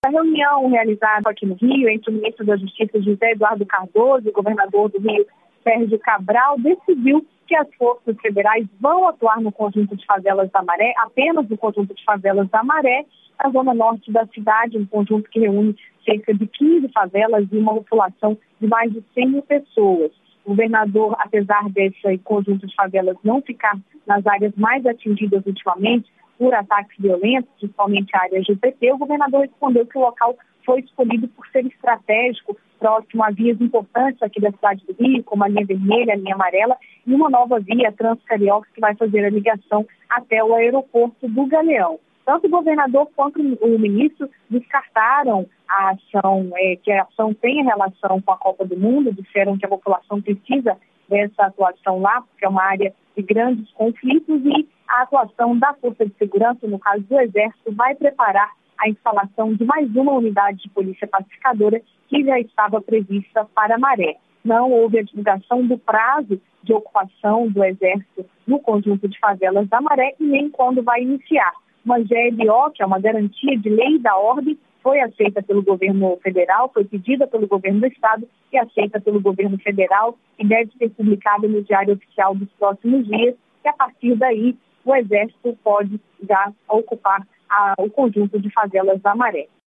A reunião realizada aqui no Rio entre o ministro da Justiça, José Eduardo Cardoso, e o governador do Rio, Sérgio Cabral, decidiu que as forças federais vão atuar no conjunto de favelas da Maré, apenas no conjunto de favelas da Maré, na zona norte da cidade, um conjunto que reúne cerca de 15 favelas e uma população de mais de 100 mil pessoas. O governador, apesar desse conjunto de favelas não ficar nas áreas mais atingidas ultimamente por ataques violentos, principalmente a área GPT, o governador respondeu que o local foi escolhido por ser estratégico, próximo a vias importantes aqui da cidade do Rio, como a linha vermelha, a linha amarela, e uma nova via, a Transcarioca, que vai fazer a ligação até o aeroporto do Galeão. Tanto o governador quanto o ministro descartaram a ação, que a ação tem relação com a Copa do Mundo, disseram que a população precisa dessa atuação lá, porque é uma área de grandes conflitos, e a atuação da Força de Segurança, no caso do Exército, vai preparar a instalação de mais uma unidade de polícia pacificadora que já estava prevista para Maré. Não houve a divulgação do prazo de ocupação do Exército no conjunto de favelas da Maré e nem quando vai iniciar. Uma GLO, que é uma garantia de lei da ordem, foi aceita pelo governo federal, foi pedida pelo governo do estado e aceita pelo governo federal e deve ser publicada no Diário Oficial dos próximos dias, e a partir daí o Exército pode já ocupar o conjunto de favelas da Maré.